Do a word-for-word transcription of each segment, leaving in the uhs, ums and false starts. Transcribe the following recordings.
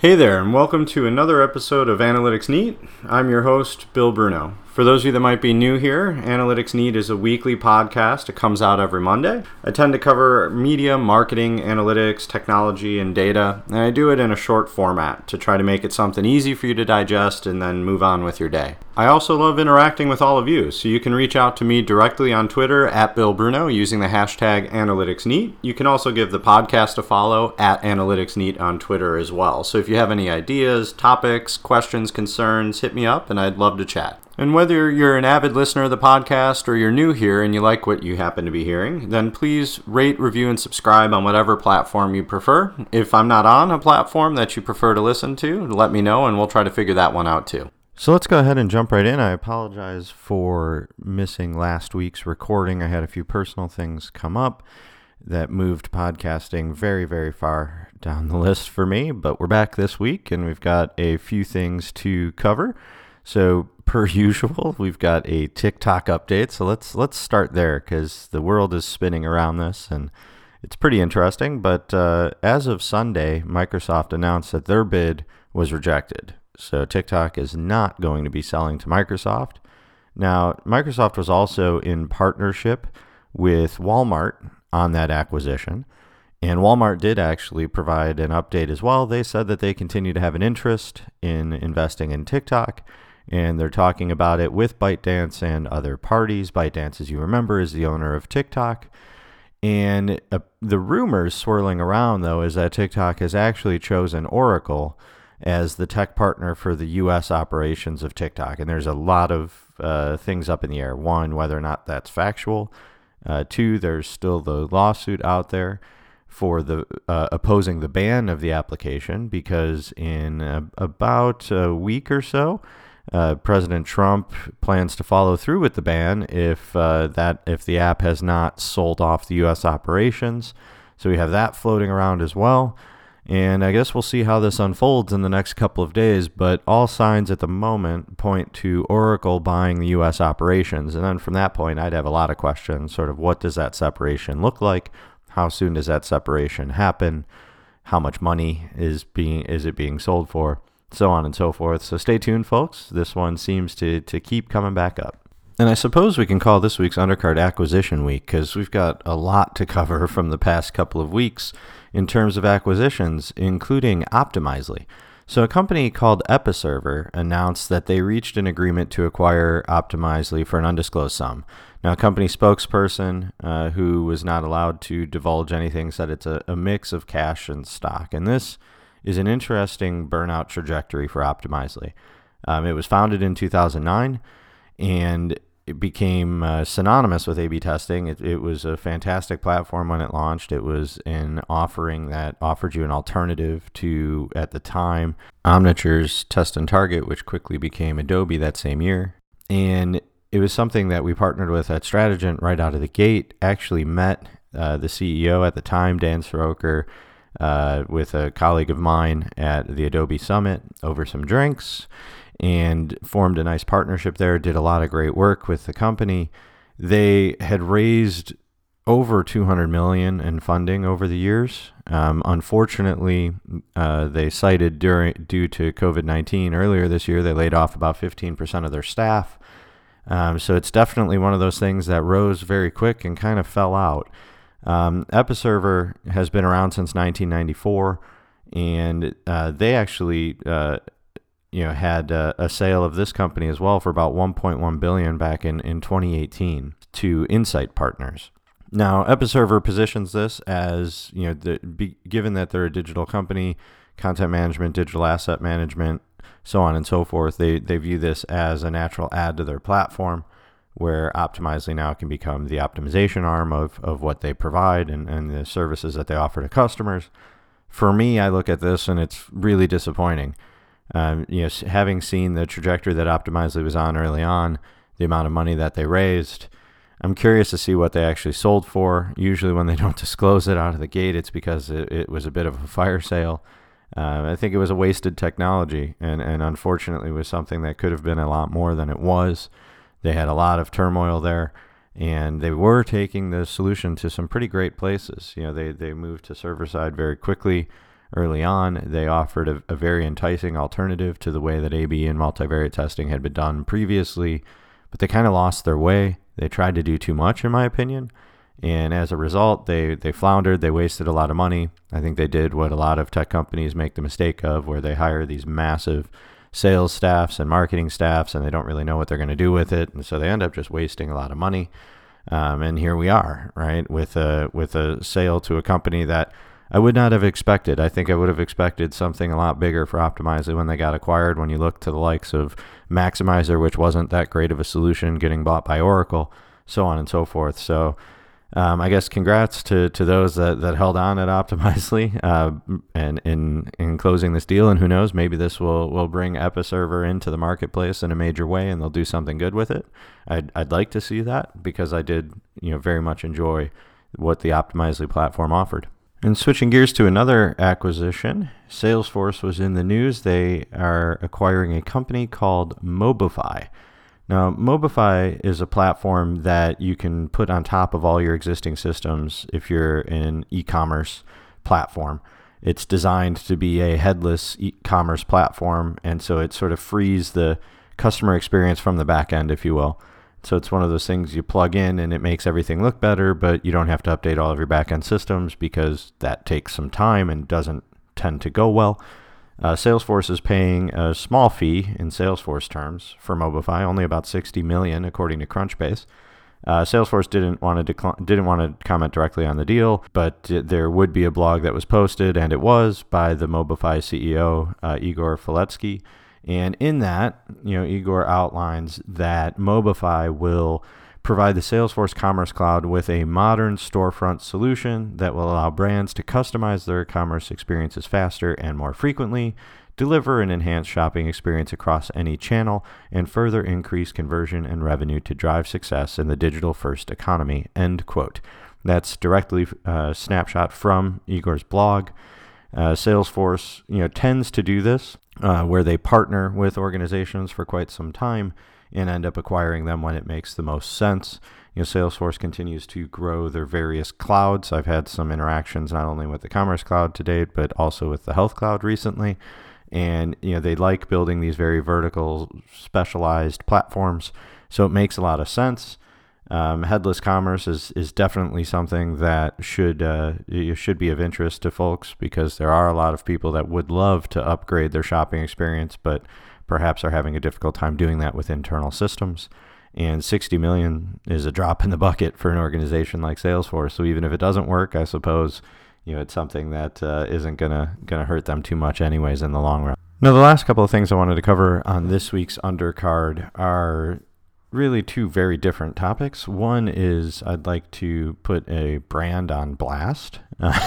Hey there, and welcome to another episode of Analytics Neat. I'm your host, Bill Bruno. For those of you that might be new here, Analytics Neat is a weekly podcast. It comes out every Monday. I tend to cover media, marketing, analytics, technology, and data, and I do it in a short format to try to make it something easy for you to digest and then move on with your day. I also love interacting with all of you, so you can reach out to me directly on Twitter at Bill Bruno using the hashtag AnalyticsNeat. You can also give the podcast a follow at AnalyticsNeat on Twitter as well. So if you have any ideas, topics, questions, concerns, hit me up and I'd love to chat. And whether you're an avid listener of the podcast or you're new here and you like what you happen to be hearing, then please rate, review, and subscribe on whatever platform you prefer. If I'm not on a platform that you prefer to listen to, let me know and we'll try to figure that one out too. So let's go ahead and jump right in. I apologize for missing last week's recording. I had a few personal things come up that moved podcasting very, very far down the list for me, but we're back this week and we've got a few things to cover. So per usual, we've got a TikTok update. So let's let's start there because the world is spinning around this and it's pretty interesting. But uh, as of Sunday, Microsoft announced that their bid was rejected. So TikTok is not going to be selling to Microsoft. Now, Microsoft was also in partnership with Walmart on that acquisition. And Walmart did actually provide an update as well. They said that they continue to have an interest in investing in TikTok. And they're talking about it with ByteDance and other parties. ByteDance, as you remember, is the owner of TikTok. And uh, the rumors swirling around, though, is that TikTok has actually chosen Oracle as the tech partner for the U S operations of TikTok. And there's a lot of uh, things up in the air. One, whether or not that's factual. Uh, two, there's still the lawsuit out there for the uh, opposing the ban of the application because in uh, about a week or so, uh, President Trump plans to follow through with the ban if uh, that if the app has not sold off the U S operations. So we have that floating around as well. And I guess we'll see how this unfolds in the next couple of days, but all signs at the moment point to Oracle buying the U S operations. And then from that point, I'd have a lot of questions, sort of what does that separation look like? How soon does that separation happen? How much money is being is it being sold for? So on and so forth. So stay tuned, folks. This one seems to, to keep coming back up. And I suppose we can call this week's Undercard Acquisition Week because we've got a lot to cover from the past couple of weeks in terms of acquisitions, including Optimizely. So a company called Episerver announced that they reached an agreement to acquire Optimizely for an undisclosed sum. Now, a company spokesperson uh, who was not allowed to divulge anything said it's a, a mix of cash and stock. And this is an interesting burnout trajectory for Optimizely. Um, it was founded in two thousand nine, and it became uh, synonymous with A B testing. It, it was a fantastic platform when it launched. It was an offering that offered you an alternative to, at the time, Omniture's Test and Target, which quickly became Adobe that same year. And it was something that we partnered with at Strategent right out of the gate. Actually met uh, the C E O at the time, Dan Soroker, uh, with a colleague of mine at the Adobe Summit over some drinks, and formed a nice partnership there, did a lot of great work with the company. They had raised over two hundred million dollars in funding over the years. Um, unfortunately, uh, they cited during due to COVID nineteen earlier this year, they laid off about fifteen percent of their staff. Um, so it's definitely one of those things that rose very quick and kind of fell out. Um, Episerver has been around since nineteen ninety-four, and uh, they actually uh, you know, had uh, a sale of this company as well for about one point one billion dollars back in, in twenty eighteen to Insight Partners. Now, Episerver positions this as, you know, the, be, given that they're a digital company, content management, digital asset management, so on and so forth, they, they view this as a natural add to their platform where Optimizely now can become the optimization arm of, of what they provide and, and the services that they offer to customers. For me, I look at this and it's really disappointing. Um, you know, having seen the trajectory that Optimizely was on early on, the amount of money that they raised, I'm curious to see what they actually sold for. Usually when they don't disclose it out of the gate, it's because it, it was a bit of a fire sale. Uh, I think it was a wasted technology and, and unfortunately was something that could have been a lot more than it was. They had a lot of turmoil there, and they were taking the solution to some pretty great places. You know, they, they moved to server side very quickly. early on. They offered a, a very enticing alternative to the way that A B and multivariate testing had been done previously, but they kind of lost their way. They tried to do too much, in my opinion, and as a result, they, they floundered. They wasted a lot of money. I think they did what a lot of tech companies make the mistake of, where they hire these massive sales staffs and marketing staffs, and they don't really know what they're going to do with it, and so they end up just wasting a lot of money. Um, and here we are, right, with a with a sale to a company that I would not have expected. I think I would have expected something a lot bigger for Optimizely when they got acquired. When you look to the likes of Maximizer, which wasn't that great of a solution, getting bought by Oracle, so on and so forth. So um, I guess congrats to to those that, that held on at Optimizely uh, and in in closing this deal. And who knows, maybe this will will bring Episerver into the marketplace in a major way, and they'll do something good with it. I'd I'd like to see that, because I did you know very much enjoy what the Optimizely platform offered. And switching gears to another acquisition, Salesforce was in the news. They are acquiring a company called Mobify. Now, Mobify is a platform that you can put on top of all your existing systems if you're an e-commerce platform. It's designed to be a headless e-commerce platform, and so it sort of frees the customer experience from the back end, if you will. So it's one of those things you plug in and it makes everything look better, but you don't have to update all of your back-end systems because that takes some time and doesn't tend to go well. Uh, Salesforce is paying a small fee in Salesforce terms for Mobify, only about sixty million dollars according to Crunchbase. Uh, Salesforce didn't want to decl- didn't want to comment directly on the deal, but there would be a blog that was posted, and it was by the Mobify C E O, uh, Igor Faletsky. And in that, you know, Igor outlines that Mobify will provide the Salesforce Commerce Cloud with a modern storefront solution that will allow brands to customize their commerce experiences faster and more frequently, deliver an enhanced shopping experience across any channel, and further increase conversion and revenue to drive success in the digital-first economy, end quote. That's directly uh, snapshot from Igor's blog. Uh, Salesforce, you know, tends to do this, uh, where they partner with organizations for quite some time and end up acquiring them when it makes the most sense. You know, Salesforce continues to grow their various clouds. I've had some interactions not only with the Commerce Cloud to date, but also with the Health Cloud recently. And, you know, they like building these very vertical, specialized platforms. So it makes a lot of sense. Um, headless commerce is, is definitely something that should uh, should be of interest to folks, because there are a lot of people that would love to upgrade their shopping experience, but perhaps are having a difficult time doing that with internal systems. And sixty million is a drop in the bucket for an organization like Salesforce. So even if it doesn't work, I suppose, you know, it's something that uh, isn't gonna gonna hurt them too much anyways in the long run. Now, the last couple of things I wanted to cover on this week's undercard are really two very different topics. One is I'd like to put a brand on blast.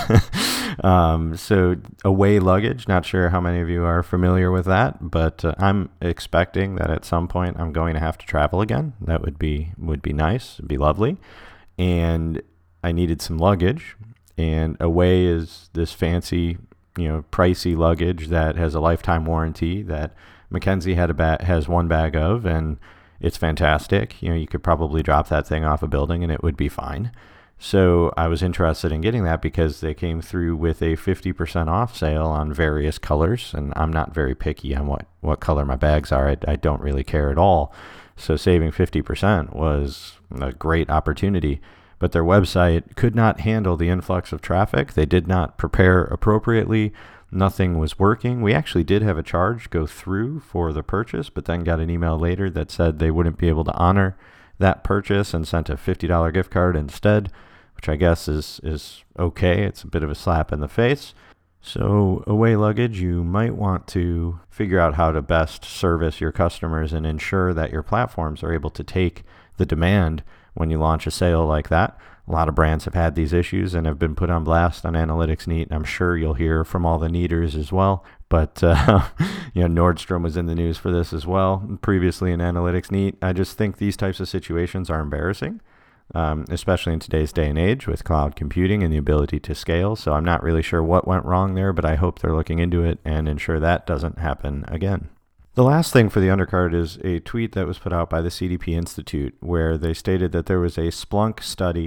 um, so Away Luggage, not sure how many of you are familiar with that, but uh, I'm expecting that at some point I'm going to have to travel again. That would be would be nice, it'd be lovely. And I needed some luggage, and Away is this fancy, you know, pricey luggage that has a lifetime warranty that Mackenzie had a ba- has one bag of, and it's fantastic. You know, you could probably drop that thing off a building and it would be fine. So I was interested in getting that because they came through with a fifty percent off sale on various colors. And I'm not very picky on what, what color my bags are. I, I don't really care at all. So saving fifty percent was a great opportunity. But their website could not handle the influx of traffic. They did not prepare appropriately. Nothing was working. We actually did have a charge go through for the purchase, but then got an email later that said they wouldn't be able to honor that purchase and sent a fifty dollars gift card instead, which I guess is, is okay. It's a bit of a slap in the face. So Away Luggage, you might want to figure out how to best service your customers and ensure that your platforms are able to take the demand when you launch a sale like that. A lot of brands have had these issues and have been put on blast on Analytics Neat. I'm sure you'll hear from all the Neaters as well. But, uh, you know, Nordstrom was in the news for this as well, previously in Analytics Neat. I just think these types of situations are embarrassing, um, especially in today's day and age with cloud computing and the ability to scale. So I'm not really sure what went wrong there, but I hope they're looking into it and ensure that doesn't happen again. The last thing for the undercard is a tweet that was put out by the C D P Institute, where they stated that there was a Splunk study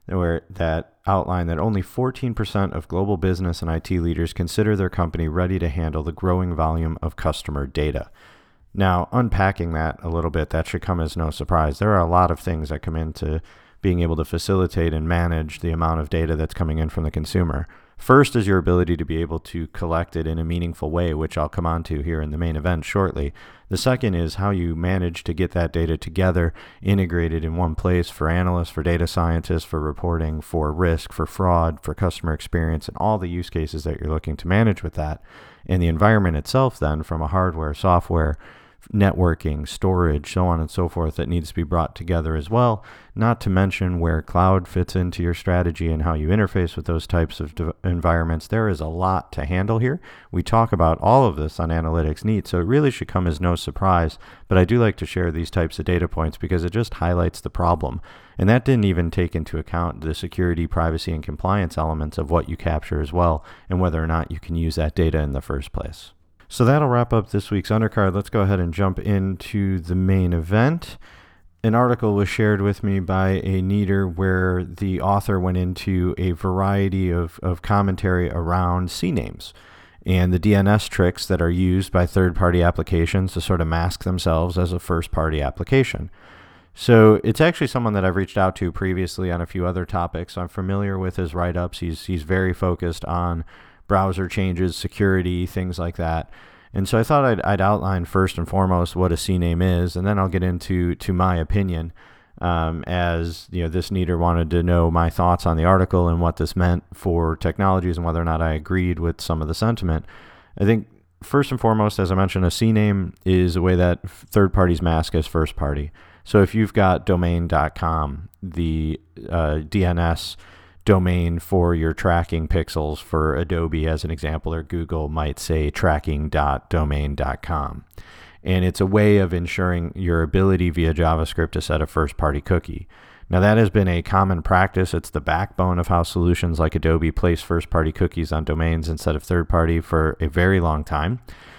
where that outlined that only fourteen percent of global business and I T leaders consider their company ready to handle the growing volume of customer data. Now, unpacking that a little bit, that should come as no surprise. There are a lot of things that come into being able to facilitate and manage the amount of data that's coming in from the consumer. First is your ability to be able to collect it in a meaningful way, which I'll come on to here in the main event shortly. The second is how you manage to get that data together, integrated in one place for analysts, for data scientists, for reporting, for risk, for fraud, for customer experience, and all the use cases that you're looking to manage with that. And the environment itself then, from a hardware, software, networking, storage, so on and so forth, that needs to be brought together as well, not to mention where cloud fits into your strategy and how you interface with those types of de- environments. There is a lot to handle here. We talk about all of this on Analytics Neat, so it really should come as no surprise, but I do like to share these types of data points because it just highlights the problem. And that didn't even take into account the security, privacy, and compliance elements of what you capture as well, and whether or not you can use that data in the first place. So that'll wrap up this week's undercard. Let's go ahead and jump into the main event. An article was shared with me by a neater where the author went into a variety of, of commentary around C names and the D N S tricks that are used by third-party applications to sort of mask themselves as a first-party application. So it's actually someone that I've reached out to previously on a few other topics. I'm familiar with his write-ups. He's he's very focused on browser changes, security, things like that. And so I thought I'd, I'd outline first and foremost what a C name is, and then I'll get into to my opinion, um, as you know, this neater wanted to know my thoughts on the article and what this meant for technologies and whether or not I agreed with some of the sentiment. I think first and foremost, as I mentioned, a C name is a way that third parties mask as first party. So if you've got domain dot com, the uh, D N S domain for your tracking pixels for Adobe, as an example, or Google might say tracking dot domain dot com. And it's a way of ensuring your ability via JavaScript to set a first-party cookie. Now, that has been a common practice. It's the backbone of how solutions like Adobe place first-party cookies on domains instead of third-party for a very long time.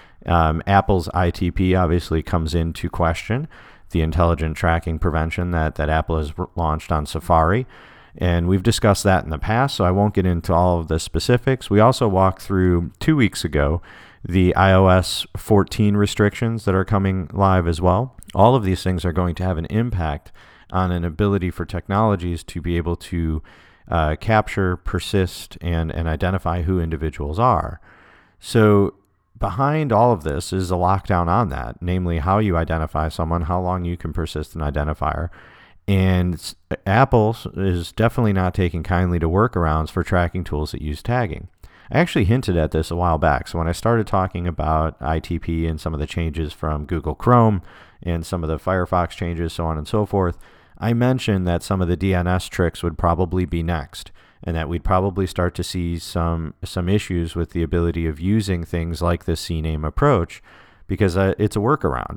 Um, Apple's I T P obviously comes into question, the intelligent tracking prevention that, that Apple has launched on Safari. And we've discussed that in the past, so I won't get into all of the specifics. We also walked through two weeks ago the i O S fourteen restrictions that are coming live as well. All of these things are going to have an impact on an ability for technologies to be able to uh, capture, persist, and, and identify who individuals are. So behind all of this is a lockdown on that, namely how you identify someone, how long you can persist an identifier. And Apple is definitely not taking kindly to workarounds for tracking tools that use tagging. I actually hinted at this a while back. So when I started talking about I T P and some of the changes from Google Chrome and some of the Firefox changes, so on and so forth, I mentioned that some of the D N S tricks would probably be next, and that we'd probably start to see some some issues with the ability of using things like the C name approach, because uh, it's a workaround.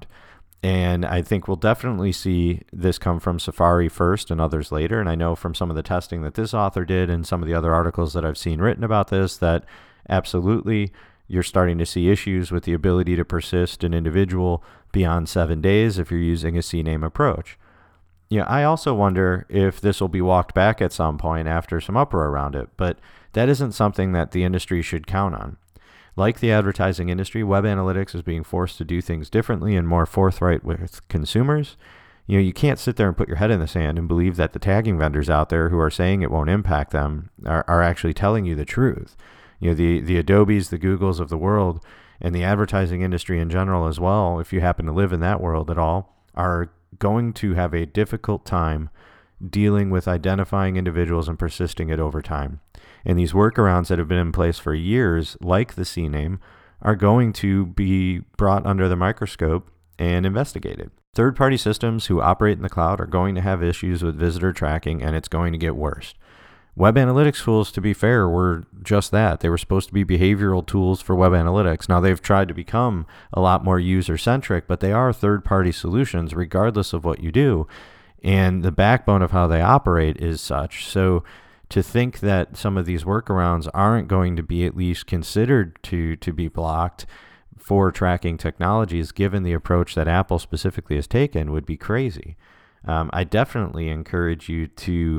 And I think we'll definitely see this come from Safari first and others later. And I know from some of the testing that this author did and some of the other articles that I've seen written about this, that absolutely you're starting to see issues with the ability to persist an individual beyond seven days if you're using a C name approach. Yeah, I also wonder if this will be walked back at some point after some uproar around it, but that isn't something that the industry should count on. Like the advertising industry, web analytics is being forced to do things differently and more forthright with consumers. You know, you can't sit there and put your head in the sand and believe that the tagging vendors out there who are saying it won't impact them are, are actually telling you the truth. You know, the, the Adobes, the Googles of the world, and the advertising industry in general as well, if you happen to live in that world at all, are going to have a difficult time dealing with identifying individuals and persisting it over time. And these workarounds that have been in place for years, like the C name, are going to be brought under the microscope and investigated. Third-party systems who operate in the cloud are going to have issues with visitor tracking, and it's going to get worse. Web analytics tools, to be fair, were just that. They were supposed to be behavioral tools for web analytics. Now, they've tried to become a lot more user-centric, but they are third-party solutions regardless of what you do. And the backbone of how they operate is such. So to think that some of these workarounds aren't going to be at least considered to, to be blocked for tracking technologies, given the approach that Apple specifically has taken, would be crazy. Um, I definitely encourage you to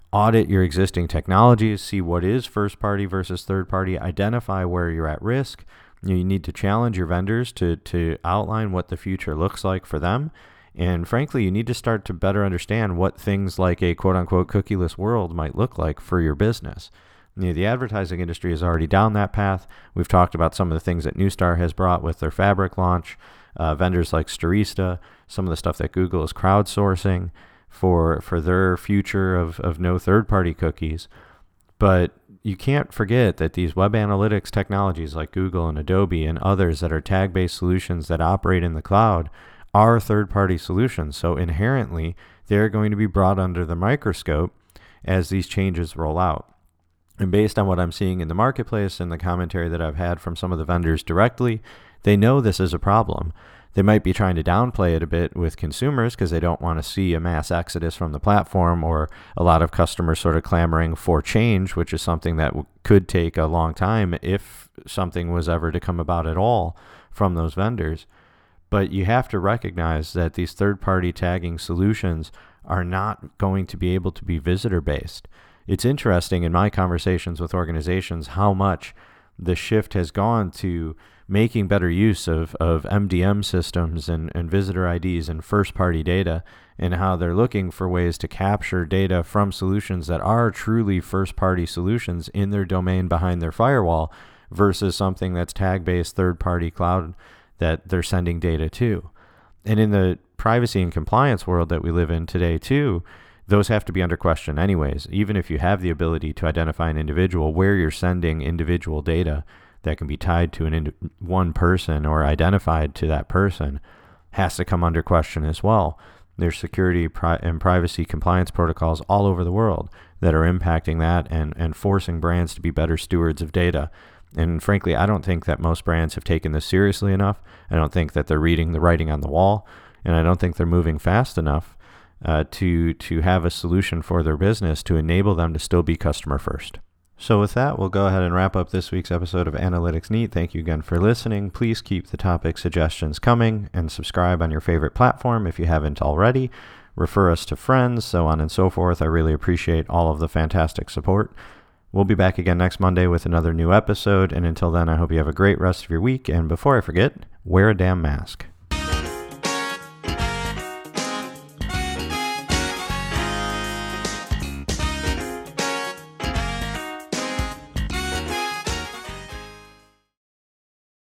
audit your existing technologies, see what is first-party versus third-party, identify where you're at risk. You know, you need to challenge your vendors to to outline what the future looks like for them. And frankly, you need to start to better understand what things like a quote-unquote cookieless world might look like for your business. You know, the advertising industry is already down that path. We've talked about some of the things that Neustar has brought with their Fabric launch, uh, vendors like Starista, some of the stuff that Google is crowdsourcing for for their future of, of no third-party cookies. But you can't forget that these web analytics technologies like Google and Adobe and others that are tag-based solutions that operate in the cloud are third-party solutions. So inherently, they're going to be brought under the microscope as these changes roll out. And based on what I'm seeing in the marketplace and the commentary that I've had from some of the vendors directly, they know this is a problem. They might be trying to downplay it a bit with consumers because they don't want to see a mass exodus from the platform or a lot of customers sort of clamoring for change, which is something that w- could take a long time if something was ever to come about at all from those vendors. But you have to recognize that these third-party tagging solutions are not going to be able to be visitor-based. It's interesting in my conversations with organizations how much the shift has gone to making better use of, of M D M systems and, and visitor I Ds and first-party data, and how they're looking for ways to capture data from solutions that are truly first-party solutions in their domain behind their firewall versus something that's tag-based third-party cloud that they're sending data to. And in the privacy and compliance world that we live in today too, those have to be under question anyways. Even if you have the ability to identify an individual, where you're sending individual data that can be tied to an ind- one person or identified to that person has to come under question as well. There's security pri- and privacy compliance protocols all over the world that are impacting that and, and forcing brands to be better stewards of data. And frankly, I don't think that most brands have taken this seriously enough. I don't think that they're reading the writing on the wall, and I don't think they're moving fast enough uh, to to have a solution for their business to enable them to still be customer first. So with that, we'll go ahead and wrap up this week's episode of Analytics Neat. Thank you again for listening. Please keep the topic suggestions coming and subscribe on your favorite platform if you haven't already. Refer us to friends, so on and so forth. I really appreciate all of the fantastic support. We'll be back again next Monday with another new episode, and until then, I hope you have a great rest of your week, and before I forget, wear a damn mask.